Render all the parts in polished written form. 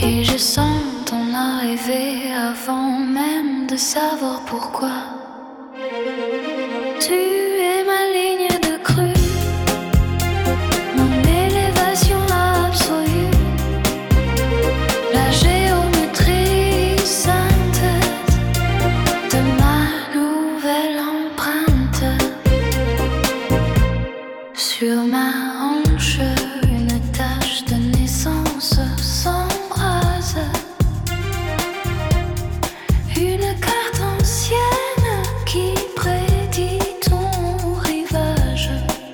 Et je sens ton arrivée avant même de savoir pourquoi. Tu es ma ligne de crue, mon élévation absolue, la géométrie sainte de ma nouvelle empreinte. Sur ma hanche, une tache de naissance s'embrase. Une carte ancienne qui prédit ton rivage.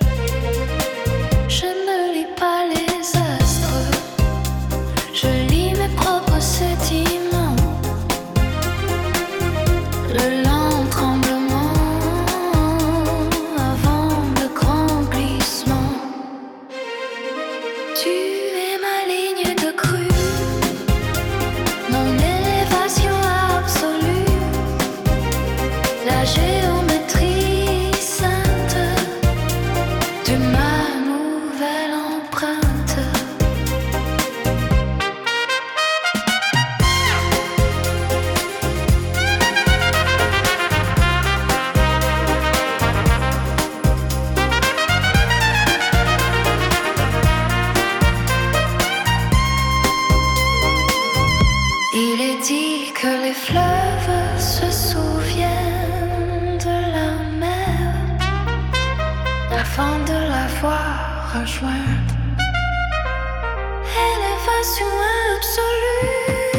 Je ne lis pas les astres, je lis mes propres sentiments. Le lent tremblement avant le grand glissement. Tu es ma ligne de crue, mon élévation absolue, la géométrie sainte de ma nouvelle empreinte. Il est dit que les fleuves se souviennent de la mer afin de la voir rejoindre élévation absolue.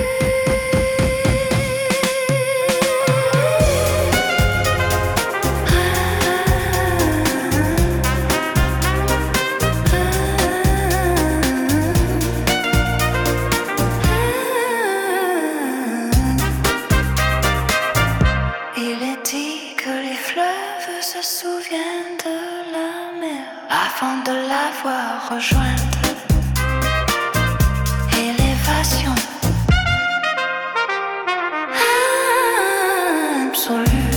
Il est dit que les fleuves se souviennent de la mer afin de la voir rejoindre élévation absolue.